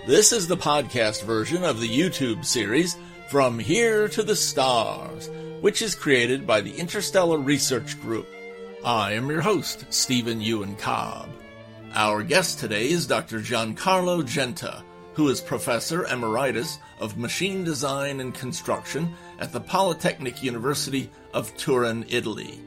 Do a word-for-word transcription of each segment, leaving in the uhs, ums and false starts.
This is the podcast version of the YouTube series From Here to the Stars, which is created by the Interstellar Research Group. I am your host, Stephen Ewan Cobb. Our guest today is Doctor Giancarlo Genta, who is Professor Emeritus of Machine Design and Construction at the Polytechnic University of Turin, Italy.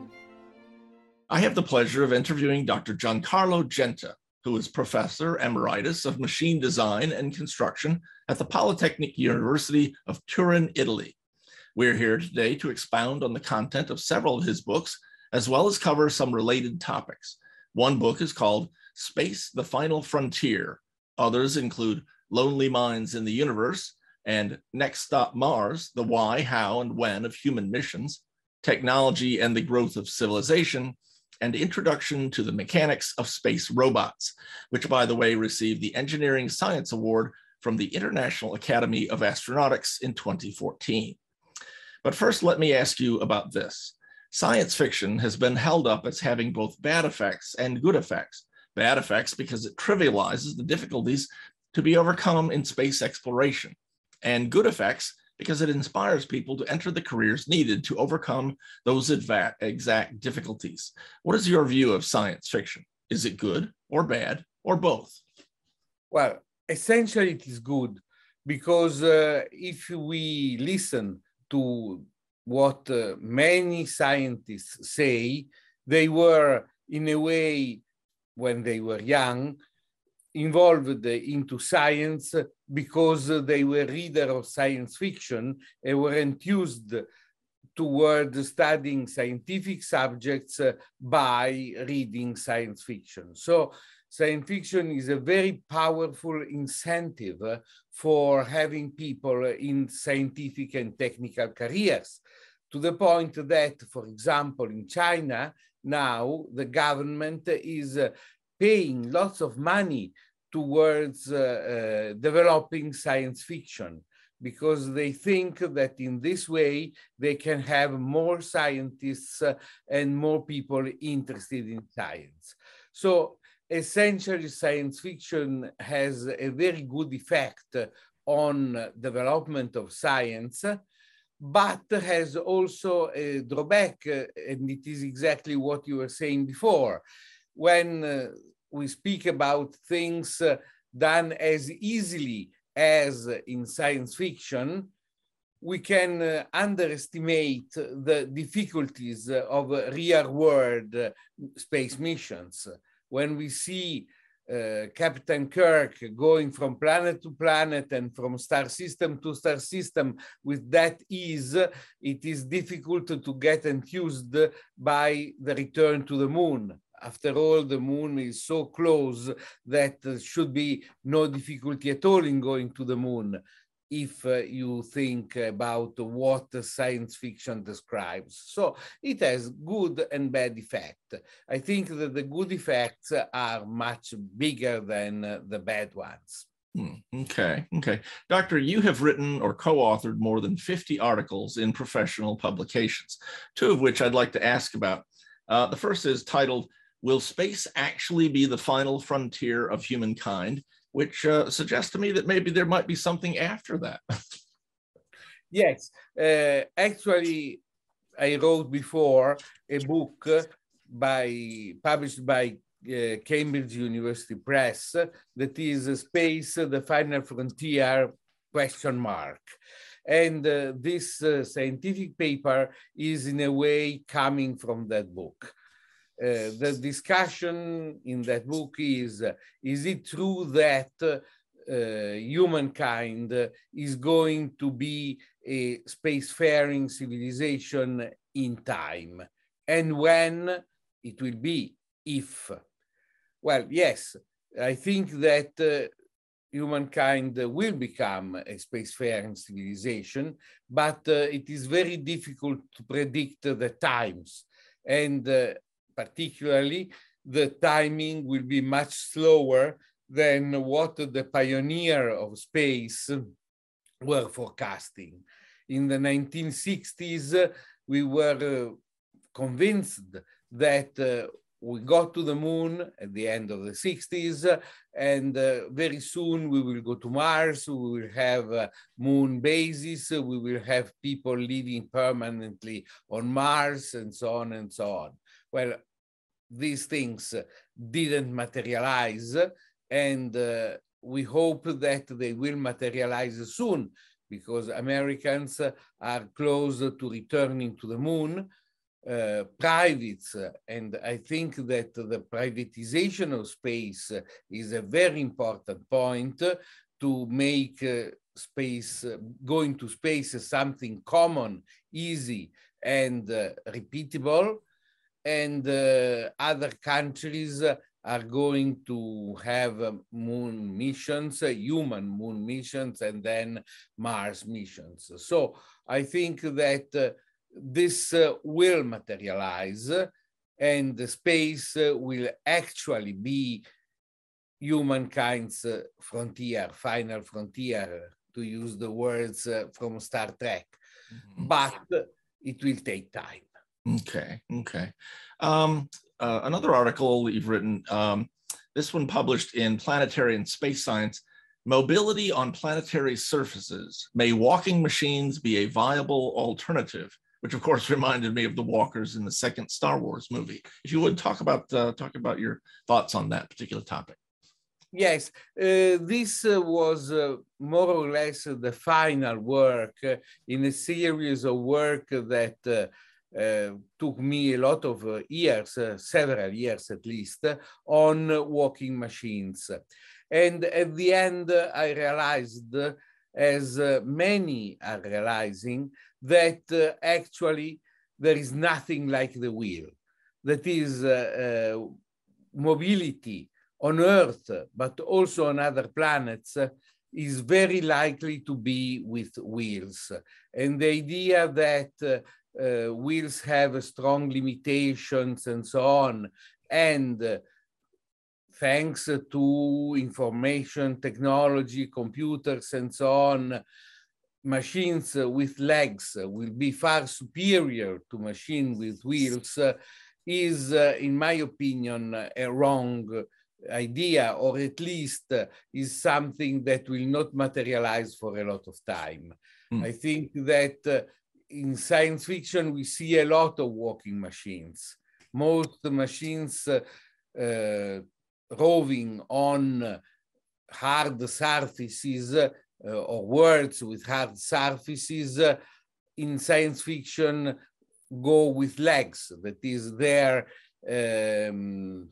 I have the pleasure of interviewing Doctor Giancarlo Genta, who is Professor Emeritus of Machine Design and Construction at the Polytechnic University of Turin, Italy. We're here today to expound on the content of several of his books, as well as cover some related topics. One book is called Space, the Final Frontier. Others include Lonely Minds in the Universe and Next Stop Mars, the Why, How, and When of Human Missions, Technology and the Growth of Civilization, and Introduction to the Mechanics of Space Robots, which, by the way, received the Engineering Science Award from the International Academy of Astronautics in twenty fourteen. But first, let me ask you about this. Science fiction has been held up as having both bad effects and good effects. Bad effects because it trivializes the difficulties to be overcome in space exploration, and good effects because it inspires people to enter the careers needed to overcome those exact difficulties. What is your view of science fiction? Is it good or bad or both? Well, essentially it is good because uh, if we listen to what uh, many scientists say, they were in a way, when they were young, involved into science because they were readers of science fiction and were enthused toward studying scientific subjects by reading science fiction. So science fiction is a very powerful incentive for having people in scientific and technical careers, to the point that, for example, in China, now the government is paying lots of money towards uh, uh, developing science fiction because they think that in this way they can have more scientists uh, and more people interested in science. So essentially science fiction has a very good effect on development of science, but has also a drawback, uh, and it is exactly what you were saying before. When uh, we speak about things uh, done as easily as in science fiction, we can uh, underestimate the difficulties of uh, real-world uh, space missions. When we see uh, Captain Kirk going from planet to planet and from star system to star system with that ease, it is difficult to get enthused by the return to the moon. After all, the moon is so close that there should be no difficulty at all in going to the moon if uh, you think about what science fiction describes. So it has good and bad effect. I think that the good effects are much bigger than uh, the bad ones. Hmm, okay, okay. Doctor, you have written or co-authored more than fifty articles in professional publications, two of which I'd like to ask about. Uh, the first is titled, Will Space Actually Be the Final Frontier of Humankind? Which uh, suggests to me that maybe there might be something after that. Yes, uh, actually, I wrote before a book by published by uh, Cambridge University Press that is Space, the Final Frontier, question mark. And uh, this uh, scientific paper is in a way coming from that book. Uh, the discussion in that book is, uh, is it true that uh, humankind is going to be a spacefaring civilization in time? And when it will be, if? Well, yes, I think that uh, humankind will become a spacefaring civilization, but uh, it is very difficult to predict the times. And uh, particularly, the timing will be much slower than what the pioneer of space were forecasting. In the nineteen sixties, we were uh, convinced that uh, we got to the moon at the end of the sixties, uh, and uh, very soon we will go to Mars, we will have uh, moon bases, uh, we will have people living permanently on Mars, and so on and so on. Well, these things uh, didn't materialize, and uh, we hope that they will materialize soon, because Americans uh, are close to returning to the moon. Uh, privates, uh, and I think that the privatization of space uh, is a very important point uh, to make uh, space, uh, going to space is something common, easy, and uh, repeatable. And uh, other countries uh, are going to have uh, moon missions, uh, human moon missions, and then Mars missions. So I think that uh, this uh, will materialize, uh, and the space uh, will actually be humankind's uh, frontier, final frontier, to use the words uh, from Star Trek. Mm-hmm. But uh, it will take time. Okay, okay. Um, uh, another article that you've written, um, this one published in Planetary and Space Science, Mobility on Planetary Surfaces. May walking machines be a viable alternative? Which of course reminded me of the walkers in the second Star Wars movie. If you would talk about uh, talk about your thoughts on that particular topic. Yes, uh, this uh, was uh, more or less the final work uh, in a series of work that uh, uh, took me a lot of uh, years, uh, several years at least, uh, on uh, walking machines. And at the end, uh, I realized, uh, as uh, many are realizing, that uh, actually there is nothing like the wheel. That is uh, uh, mobility on Earth, but also on other planets, uh, is very likely to be with wheels. And the idea that uh, uh, wheels have strong limitations and so on, and uh, thanks to information technology, computers and so on, machines with legs will be far superior to machines with wheels, uh, is, uh, in my opinion, a wrong idea, or at least uh, is something that will not materialize for a lot of time. Mm. I think that uh, in science fiction, we see a lot of walking machines. Most machines uh, uh, roving on hard surfaces, uh, or worlds with hard surfaces, uh, in science fiction go with legs. That is, their um,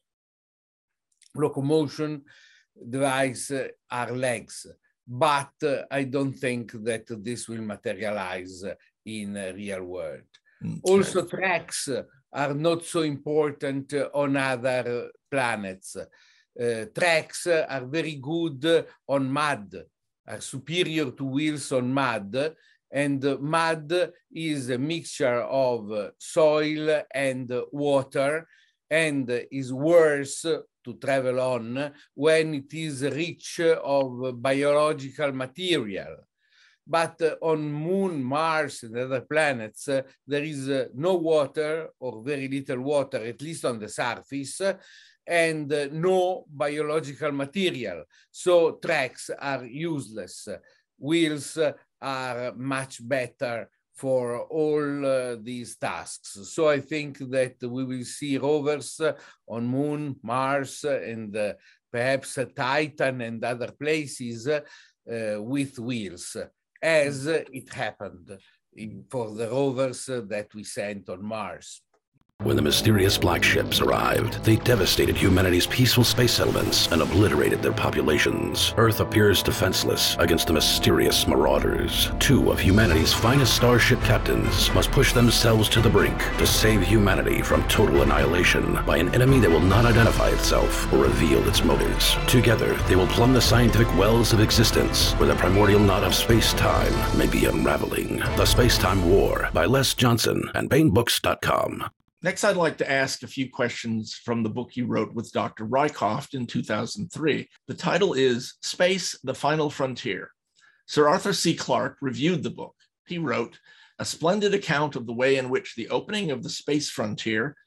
locomotion device uh, are legs. But uh, I don't think that this will materialize in a real world. Okay. Also, tracks are not so important on other planets. Uh, tracks are very good on mud, are superior to wheels on mud, and mud is a mixture of soil and water, and is worse to travel on when it is rich of biological material. But uh, on Moon, Mars, and other planets, uh, there is uh, no water, or very little water, at least on the surface, uh, and uh, no biological material. So tracks are useless. Wheels uh, are much better for all uh, these tasks. So I think that we will see rovers uh, on Moon, Mars, uh, and uh, perhaps uh, Titan and other places uh, uh, with wheels, as uh, it happened in, for the rovers uh, that we sent on Mars. When the mysterious black ships arrived, they devastated humanity's peaceful space settlements and obliterated their populations. Earth appears defenseless against the mysterious marauders. Two of humanity's finest starship captains must push themselves to the brink to save humanity from total annihilation by an enemy that will not identify itself or reveal its motives. Together, they will plumb the scientific wells of existence where the primordial knot of space-time may be unraveling. The Space-Time War by Les Johnson and Baen Books dot com. Next, I'd like to ask a few questions from the book you wrote with Doctor Rycroft in two thousand three. The title is Space, the Final Frontier. Sir Arthur C. Clarke reviewed the book. He wrote, a splendid account of the way in which the opening of the space frontier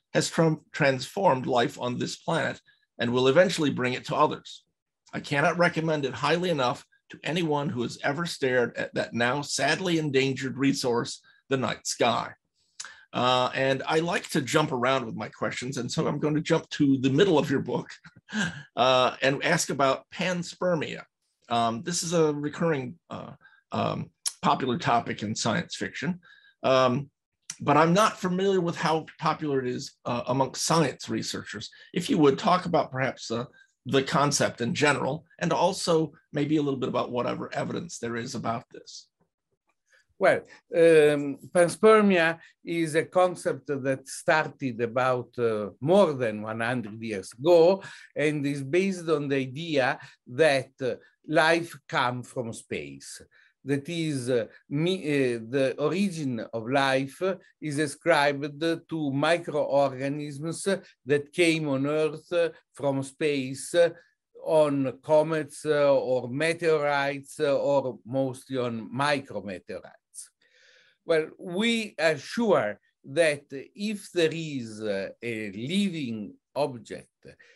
has tra- transformed life on this planet and will eventually bring it to others. I cannot recommend it highly enough to anyone who has ever stared at that now sadly endangered resource, the night sky. Uh, and I like to jump around with my questions, and so I'm going to jump to the middle of your book uh, and ask about panspermia. Um, this is a recurring uh, um, popular topic in science fiction, um, but I'm not familiar with how popular it is uh, amongst science researchers. If you would talk about perhaps uh, the concept in general, and also maybe a little bit about whatever evidence there is about this. Well, um, panspermia is a concept that started about uh, more than one hundred years ago, and is based on the idea that uh, life comes from space. That is, uh, me, uh, the origin of life is ascribed to microorganisms that came on Earth from space, on comets uh, or meteorites, uh, or mostly on micrometeorites. Well, we are sure that if there is uh, a living object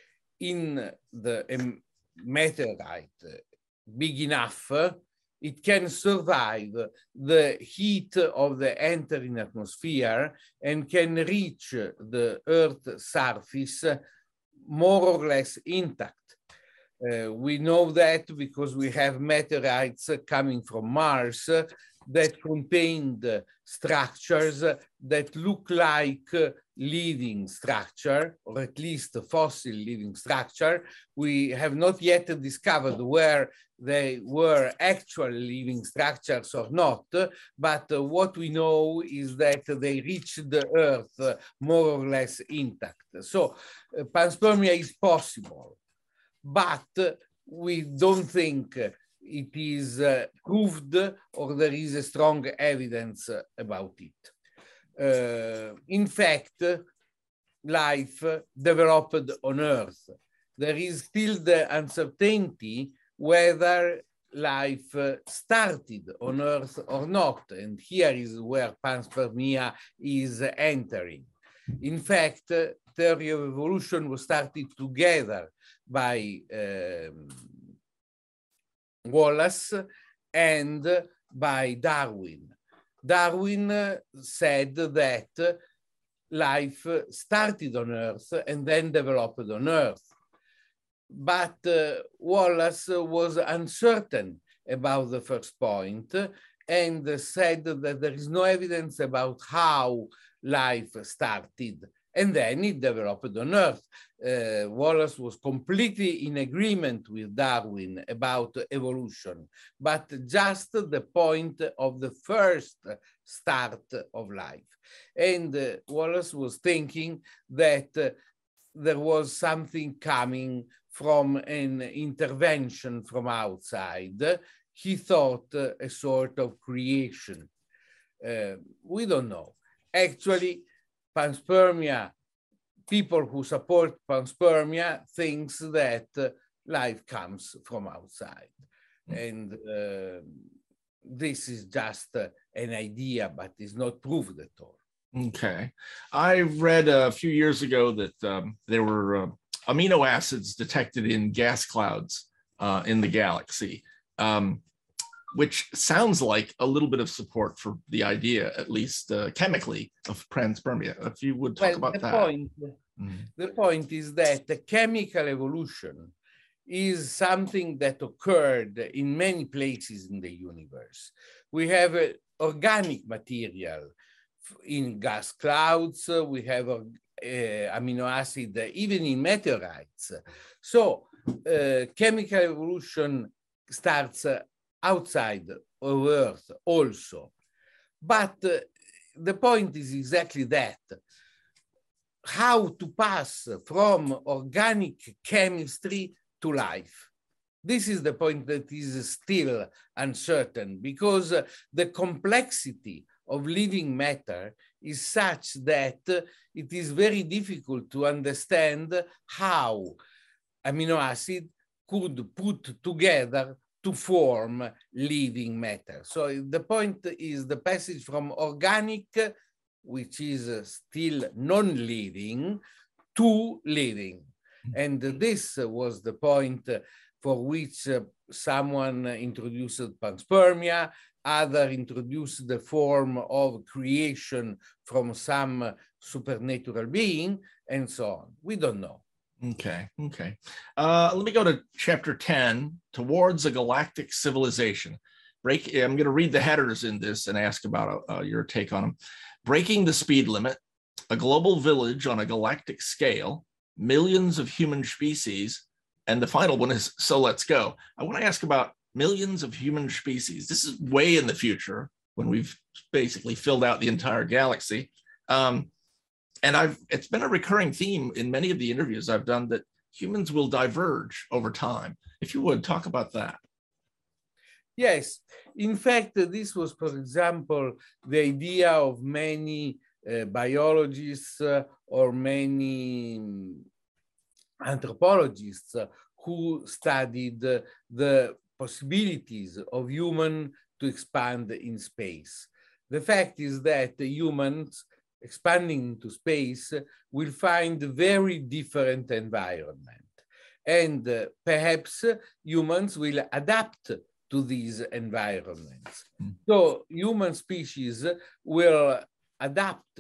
in the um, meteorite big enough, it can survive the heat of the entering atmosphere and can reach the Earth's surface more or less intact. Uh, we know that because we have meteorites coming from Mars that contained structures that look like living structure, or at least fossil living structure. We have not yet discovered where they were actual living structures or not, but what we know is that they reached the Earth more or less intact. So uh, panspermia is possible, but we don't think it is uh, proved or there is a strong evidence about it. Uh, in fact, life developed on Earth. There is still the uncertainty whether life started on Earth or not, and here is where panspermia is entering. In fact, theory of evolution was started together by um, Wallace and by Darwin. Darwin said that life started on Earth and then developed on Earth. But uh, Wallace was uncertain about the first point and said that there is no evidence about how life started, and then it developed on Earth. Uh, Wallace was completely in agreement with Darwin about evolution, but just the point of the first start of life. And uh, Wallace was thinking that uh, there was something coming from an intervention from outside. He thought uh, a sort of creation. Uh, we don't know. Actually, panspermia, people who support panspermia thinks that uh, life comes from outside. And uh, this is just uh, an idea, but is not proved at all. Okay. I read a few years ago that um, there were uh, amino acids detected in gas clouds uh, in the galaxy, um, which sounds like a little bit of support for the idea, at least uh, chemically, of panspermia. If you would talk well, about the that. Point, mm. The point is that the chemical evolution is something that occurred in many places in the universe. We have uh, organic material in gas clouds, we have uh, amino acid uh, even in meteorites. So uh, chemical evolution starts uh, outside of Earth also. But uh, the point is exactly that. How to pass from organic chemistry to life. This is the point that is still uncertain, because uh, the complexity of living matter is such that uh, it is very difficult to understand how amino acid could put together to form living matter. So the point is the passage from organic which is uh, still non-living, to living. And this was the point for which uh, someone introduced panspermia, other introduced the form of creation from some supernatural being, and so on. We don't know. Okay, okay. Uh, let me go to chapter ten, Towards a Galactic Civilization. Break. I'm going to read the headers in this and ask about uh, your take on them. Breaking the speed limit, a global village on a galactic scale, millions of human species, and the final one is So Let's Go. I want to ask about millions of human species. This is way in the future when we've basically filled out the entire galaxy. Um, and I've it's been a recurring theme in many of the interviews I've done that humans will diverge over time. If you would, talk about that. Yes. In fact, this was, for example, the idea of many uh, biologists uh, or many anthropologists uh, who studied uh, the possibilities of human to expand in space. The fact is that humans expanding into space will find a very different environment. And uh, perhaps humans will adapt to these environments. Mm. So human species will adapt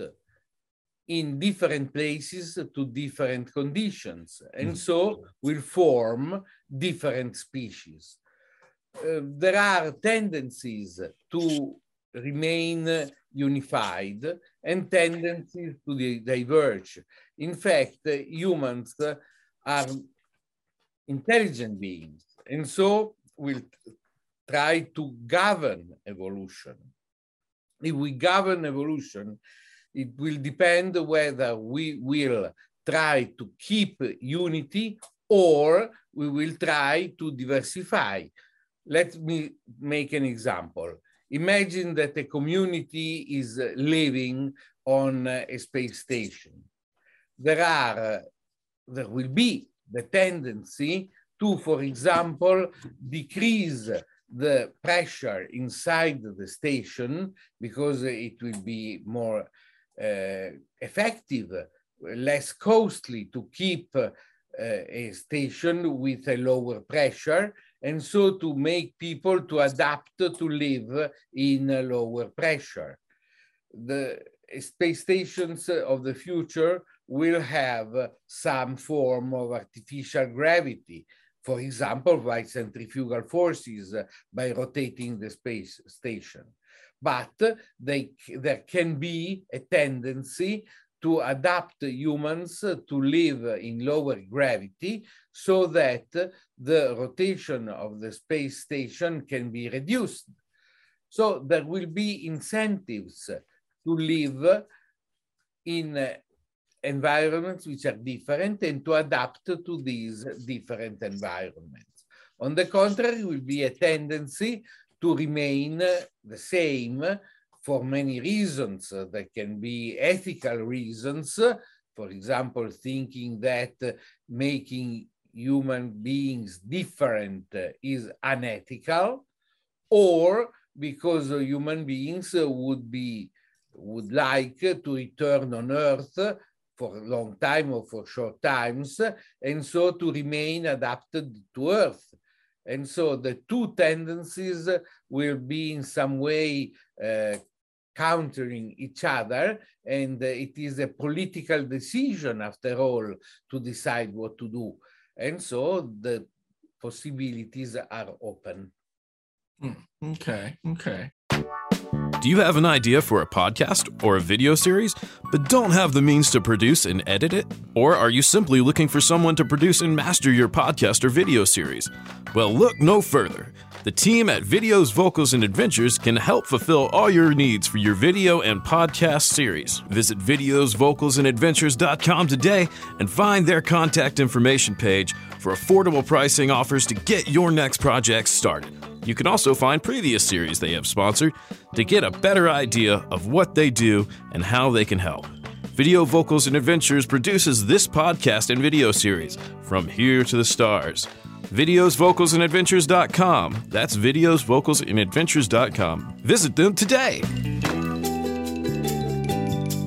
in different places to different conditions, and mm. so will form different species. Uh, there are tendencies to remain unified and tendencies to diverge. In fact, uh, humans uh, are intelligent beings, and so will try to govern evolution. If we govern evolution, it will depend whether we will try to keep unity or we will try to diversify. Let me make an example. Imagine that a community is living on a space station. There are, there will be the tendency to, for example, decrease the pressure inside the station because it will be more uh, effective, less costly to keep uh, a station with a lower pressure, and so to make people to adapt to live in a lower pressure. The space stations of the future will have some form of artificial gravity, for example, by centrifugal forces, uh, by rotating the space station. But they, there can be a tendency to adapt humans to live in lower gravity so that the rotation of the space station can be reduced. So there will be incentives to live in uh, environments which are different and to adapt to these different environments. On the contrary, there will be a tendency to remain the same for many reasons. There can be ethical reasons, for example, thinking that making human beings different is unethical, or because human beings would be would like to return on Earth for a long time or for short times, and so to remain adapted to Earth. And so the two tendencies will be in some way uh, countering each other, and uh, it is a political decision, after all, to decide what to do. And so the possibilities are open. Okay, okay. Do you have an idea for a podcast or a video series, but don't have the means to produce and edit it? Or are you simply looking for someone to produce and master your podcast or video series? Well, look no further. The team at Videos, Vocals, and Adventures can help fulfill all your needs for your video and podcast series. Visit videos vocals and adventures dot com today and find their contact information page for affordable pricing offers to get your next project started. You can also find previous series they have sponsored to get a better idea of what they do and how they can help. Video Vocals and Adventures produces this podcast and video series, From Here to the Stars. videos vocals and adventures dot com. That's videos vocals and adventures dot com. Visit them today.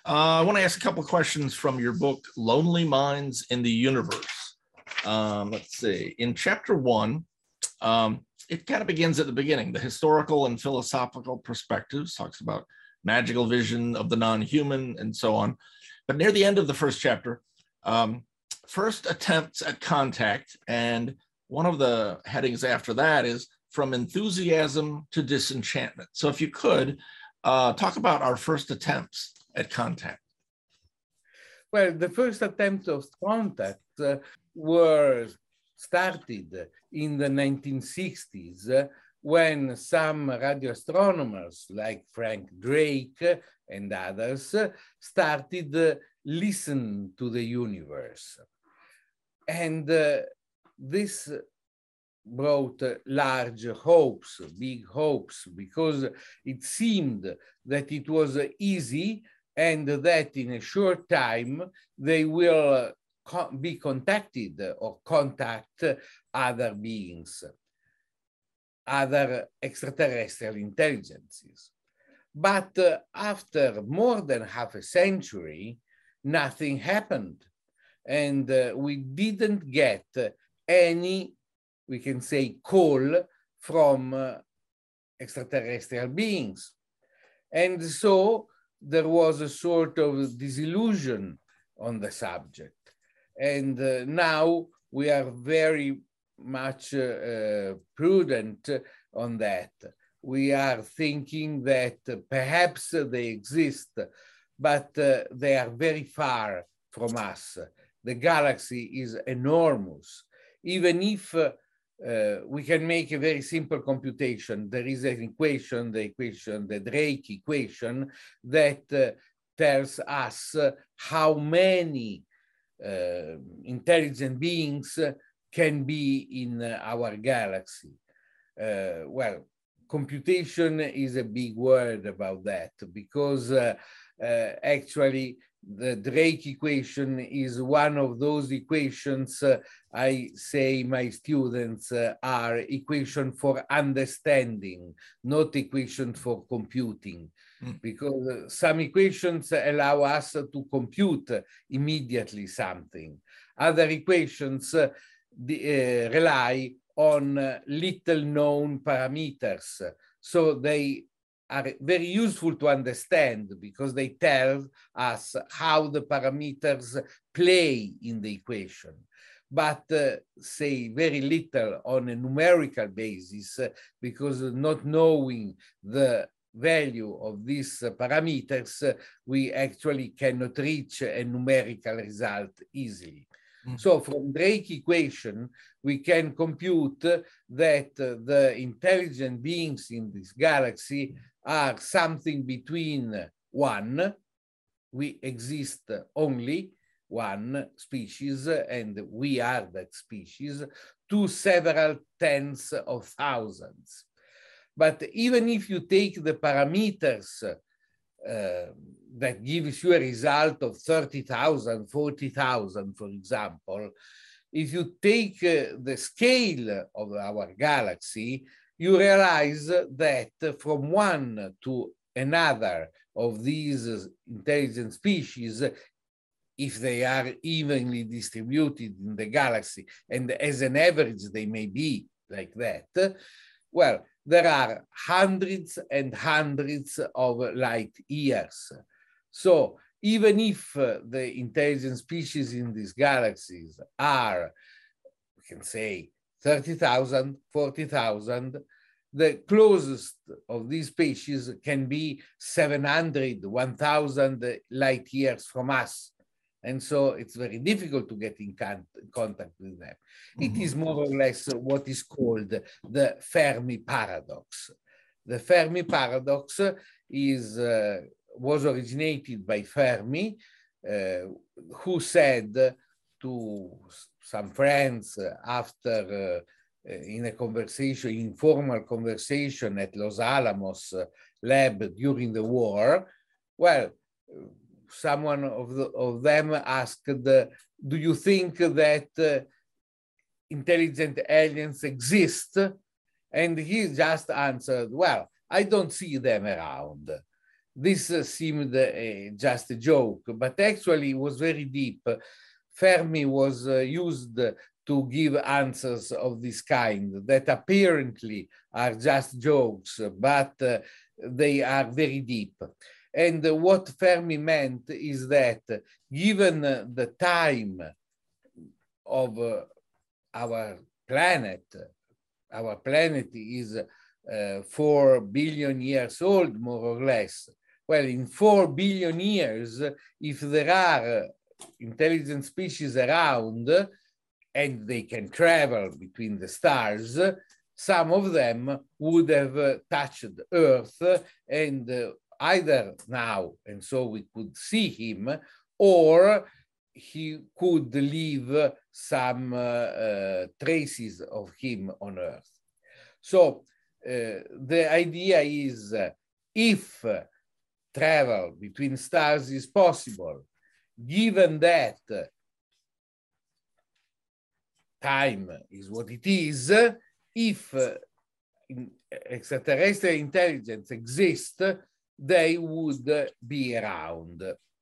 Uh, I want to ask a couple of questions from your book, Lonely Minds in the Universe. Um, let's see. In chapter one, um, it kind of begins at the beginning. The historical and philosophical perspectives, talks about magical vision of the non-human and so on. But near the end of the first chapter, um, first attempts at contact, and one of the headings after that is From Enthusiasm to Disenchantment. So if you could, uh, talk about our first attempts at contact. Well, the first attempt of contact uh, were started in the nineteen sixties uh, when some radio astronomers like Frank Drake and others uh, started uh, listen to the universe. And uh, this brought uh, large hopes, big hopes, because it seemed that it was uh, easy and that in a short time they will uh, co- be contacted or contact other beings, other extraterrestrial intelligences. But uh, after more than half a century, nothing happened. And uh, we didn't get any, we can say, call from uh, extraterrestrial beings. And so there was a sort of disillusion on the subject. And uh, now we are very much uh, uh, prudent on that. We are thinking that uh, perhaps they exist, but uh, they are very far from us. The galaxy is enormous. Even if uh, uh, we can make a very simple computation, there is an equation, the equation, the Drake equation, that uh, tells us uh, how many uh, intelligent beings can be in uh, our galaxy. Uh, well, computation is a big word about that, because uh, uh, actually the Drake equation is one of those equations uh, I say my students uh, are equation for understanding, not equation for computing. Mm. Because uh, some equations allow us to compute immediately something. Other equations uh, the, uh, rely on uh, little known parameters. So they are very useful to understand because they tell us how the parameters play in the equation, but uh, say very little on a numerical basis uh, because not knowing the value of these uh, parameters, uh, we actually cannot reach a numerical result easily. So from Drake equation, we can compute that uh, the intelligent beings in this galaxy are something between one, we exist only one species, and we are that species, to several tens of thousands. But even if you take the parameters uh, that gives you a result of thirty thousand, forty thousand, for example, if you take uh, the scale of our galaxy, you realize that from one to another of these intelligent species, if they are evenly distributed in the galaxy, and as an average they may be like that, well, there are hundreds and hundreds of light years. So even if uh, the intelligent species in these galaxies are, we can say, thirty thousand, forty thousand, the closest of these species can be seven hundred, one thousand light years from us. And so it's very difficult to get in con contact with them. Mm-hmm. It is more or less what is called the Fermi paradox. The Fermi paradox is, uh, was originated by Fermi, uh, who said to some friends after, uh, in a conversation, informal conversation at Los Alamos lab during the war, well, someone of, the, of them asked, uh, do you think that uh, intelligent aliens exist? And he just answered, well, I don't see them around. this uh, seemed uh, just a joke, but actually it was very deep. Fermi was uh, used to give answers of this kind that apparently are just jokes, but uh, they are very deep. And uh, what Fermi meant is that given uh, the time of uh, our planet, our planet is uh, four billion years old, more or less. Well, in four billion years, if there are intelligent species around and they can travel between the stars, some of them would have uh, touched Earth, and uh, either now, and so we could see him, or he could leave some uh, uh, traces of him on Earth. So uh, the idea is uh, if uh, travel between stars is possible, given that uh, time is what it is, if uh, in extraterrestrial intelligence exists, they would uh, be around.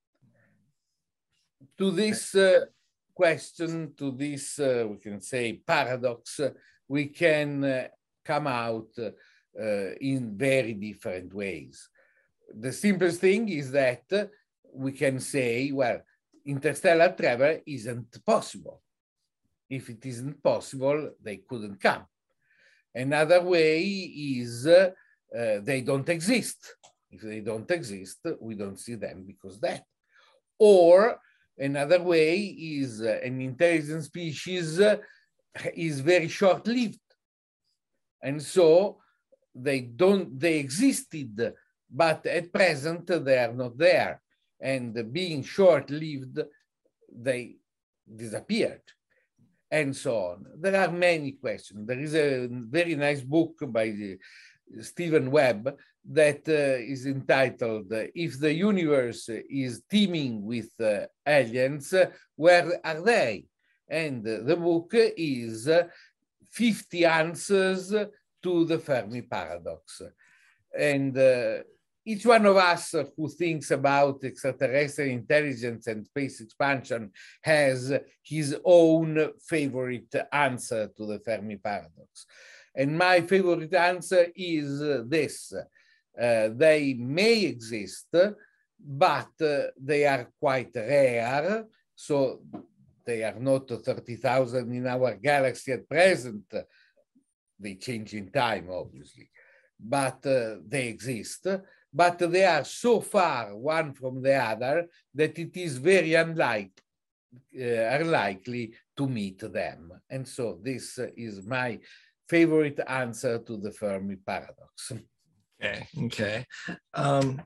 To this uh, question, to this, uh, we can say, paradox, uh, we can uh, come out uh, uh, in very different ways. The simplest thing is that uh, we can say, well, interstellar travel isn't possible. If it isn't possible, they couldn't come. Another way is uh, uh, they don't exist. If they don't exist, we don't see them because that. Or another way is uh, an intelligent species uh, is very short-lived. And so they don't, they existed, but at present they are not there. And being short-lived, they disappeared. And so on. There are many questions. There is a very nice book by the, Stephen Webb that uh, is entitled, If the Universe is Teeming with uh, Aliens, Where Are They? And uh, the book is uh, fifty Answers to the Fermi Paradox. And uh, each one of us who thinks about extraterrestrial intelligence and space expansion has his own favorite answer to the Fermi Paradox. And my favorite answer is this. Uh, they may exist, but uh, they are quite rare. So they are not thirty thousand in our galaxy at present. They change in time, obviously, but uh, they exist. But they are so far one from the other that it is very unlikely, uh, unlikely to meet them. And so this is my favorite answer to the Fermi Paradox. Okay, okay. Um,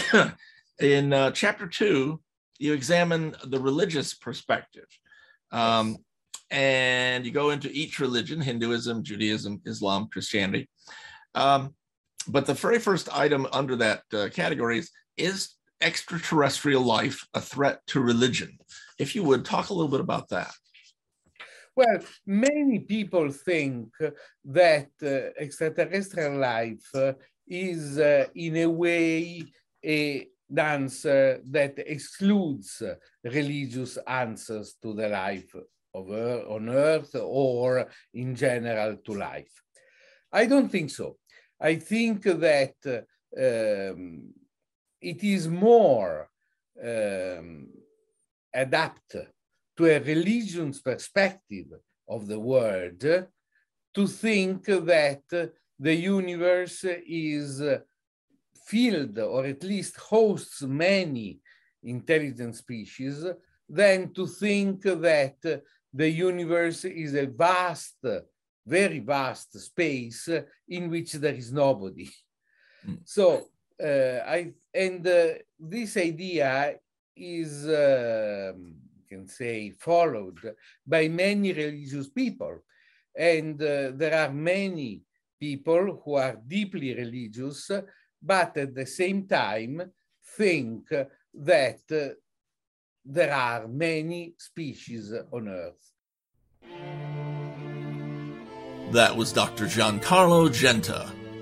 in uh, chapter two, you examine the religious perspective. Um, yes. And you go into each religion, Hinduism, Judaism, Islam, Christianity. Um, but the very first item under that uh, category is, is extraterrestrial life a threat to religion? If you would, talk a little bit about that. Well, many people think that uh, extraterrestrial life uh, is uh, in a way a, an answer that excludes uh, religious answers to the life of Earth, on Earth or in general to life. I don't think so. I think that uh, um, it is more um, adapted to a religion's perspective of the world to think that the universe is filled or at least hosts many intelligent species than to think that the universe is a vast, very vast space in which there is nobody. Mm. So uh, I and uh, this idea is uh, can say followed by many religious people, and uh, there are many people who are deeply religious but at the same time think that uh, there are many species on Earth. That was Doctor Giancarlo Genta.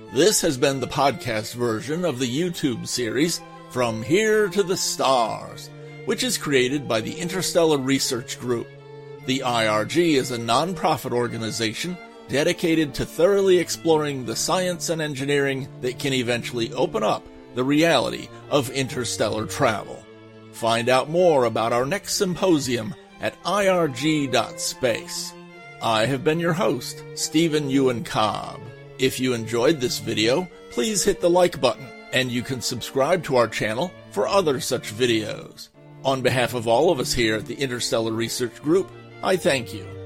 This has been the podcast version of the YouTube series From Here to the Stars, which is created by the Interstellar Research Group. The I R G is a non-profit organization dedicated to thoroughly exploring the science and engineering that can eventually open up the reality of interstellar travel. Find out more about our next symposium at I R G dot space. I have been your host, Stephen Ewan Cobb. If you enjoyed this video, please hit the like button, and you can subscribe to our channel for other such videos. On behalf of all of us here at the Interstellar Research Group, I thank you.